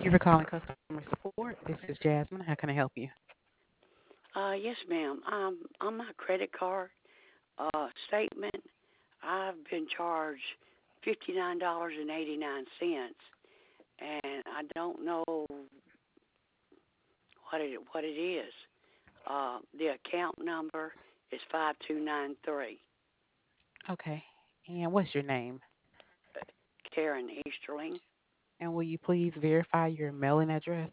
Thank you for calling customer support. This is Jasmine. How can I help you? Yes, ma'am. On my credit card statement, I've been charged $59.89, and I don't know what it is. The account number is 5293. Okay. And what's your name? Karen Easterling, And will you please verify your mailing address?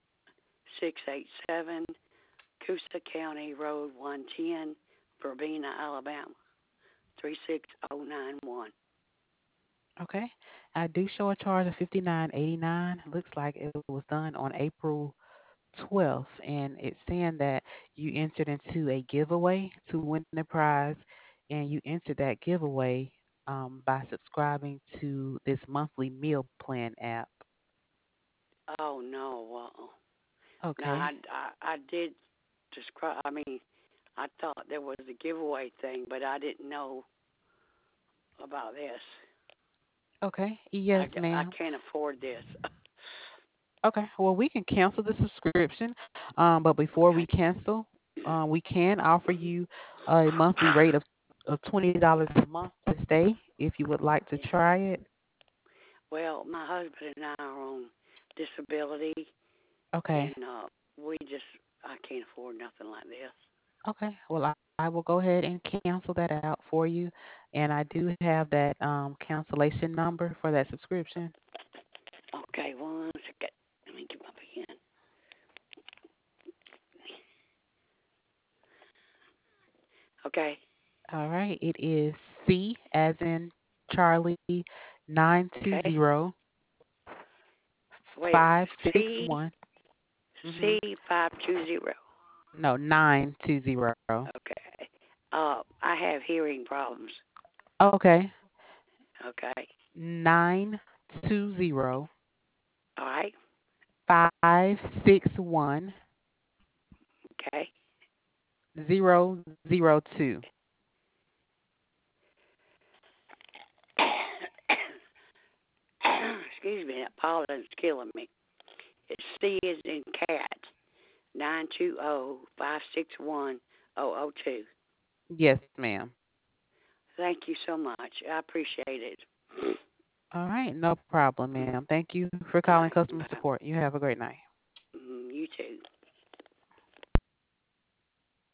687 Coosa County Road 110, Verbena, Alabama 36091. Okay. I do show a charge of $59.89. Looks like it was done on April 12th, and it's saying that you entered into a giveaway to win the prize, and you entered that giveaway by subscribing to this monthly meal plan app. Oh no. Now Okay. I did describe. I mean, I thought there was a giveaway thing, but I didn't know about this. Okay. Yes, I ma'am. can't afford this. Okay. Well, we can cancel the subscription, but before we Okay. cancel, we can offer you a monthly rate of $20 a month to stay if you would like to Yeah. try it. Well, my husband and I are on disability, Okay. and I can't afford nothing like this. Okay. Well, I will go ahead and cancel that out for you, and I do have that cancellation number for that subscription. Okay, one second. Let me get my pen. Okay. All right. It is C as in Charlie nine two Okay. zero Wait. five six C one. Mm-hmm. C520. No, 920. Okay. I have hearing problems. Okay. Okay. 920 All right. 561 Okay. 002. Excuse me, that pollen's killing me. It's C is in cat, 920-561-002. Yes, ma'am. Thank you so much. I appreciate it. All right. No problem, ma'am. Thank you for All calling right. customer Bye. support. You have a great night. You too.